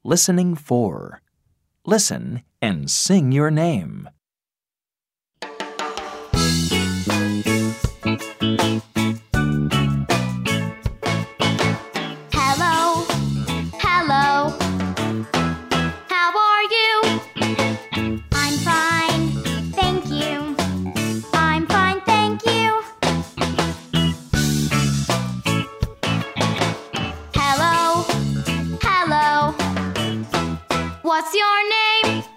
Listening 4. Listen and sing your name. Hello, hello. How are you? I'm fine, thank you. I'm fine, thank you. Hello, hello. What's your name?